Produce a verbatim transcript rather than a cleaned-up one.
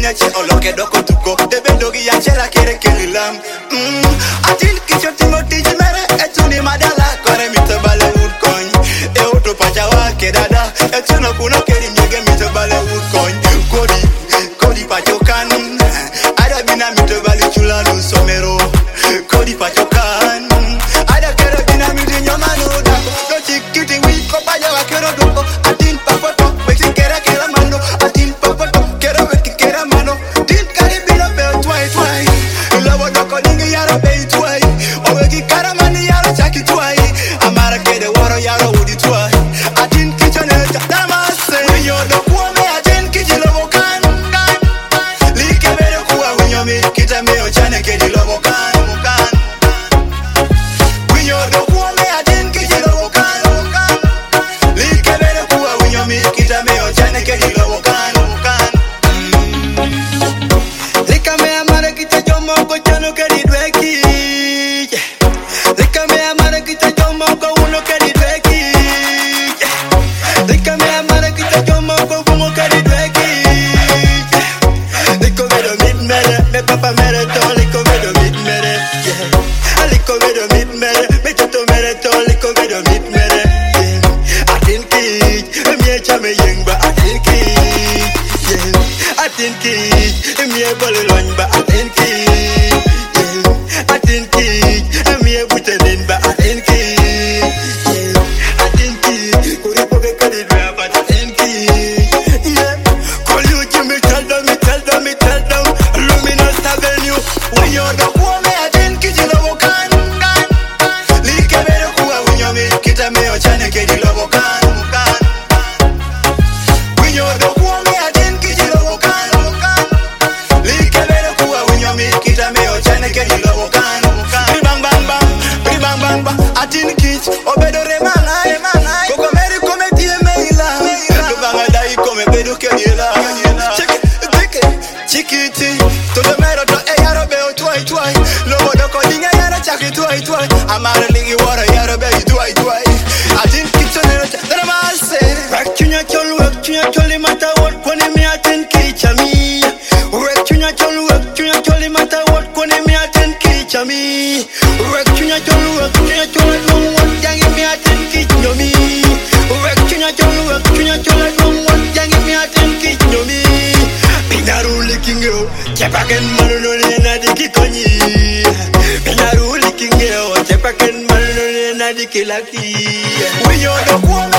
dunia che oloke doko tuko debe dogi ya chela kere kelilam mm atil kicho timoti jimere etuni madala kore mitabale urkon e oto pachawa kedada etuno kuno keri nyege mitabale urkon kodi kodi pachokan ada bina mitabale chulanu somero kodi pachokan ada kere bina miti nyamano dako do chikiti wiko pajawa kero doko atil papoto weki kere kere mano atil papoto kero weki kere mano til kari bina pe twai twai lavo doko dingi yaro pe twai o weki kara mani yaro chaki twai amara kede waro yaro udi twai atil kichone tamase winyo do kuome atil kichilo bokan like bere kuwa winyo mi kita meo chane kedi lobo kan winyo do kuome atil kichilo bokan like bere kuwa winyo mi kita meo chane kedi lobo kan lika me amare kita jomo ko chano kedi dweki lika me amare kita jomo ko uno kedi dweki lika me amare kita jomo ko bungo kedi dweki liko vedo mit mere me papa mere to liko vedo mit mere liko vedo mit mere me chato mere to liko vedo mit mere atin ki me chame yengba atin ki atin ki me bole lonba atin ki atin ki me butenin ba atin ki atin ki kuri poke kadi dwa atin ki call you Jimmy tell them me tell them me tell them Luminous Avenue when you're the woman atin ki jilo kan like bere kuwa winyo mi kita meo chane ke jilo kan when you're the woman atin ki jilo kan like bere kuwa winyo mi kita meo chane ke jilo kan bang bang bang bang bang bang atin ki obedo remana koko meri come tie meila do banga dai come bedo ke yela check it chikiti to the mero to e yaro be o twai twai lobo do ko dinga yaro chaki twai twai amara ligi wara yaro be twai twai atin kitone dara malse rek chunya chol wek chunya choli mata wot kone mi atin kichami rek chunya chol wek chunya choli mata wot kone mi atin kichami rek chunya chol wek chunya choli long wot jangi mi atin kichomi rek chunya chol wek chunya choli long wot jangi mi atin kichomi Pinaru likingo chepaken manuno na dikikonyi Pinaru likingo chepaken manuno na dikilaki Winyo do kuwa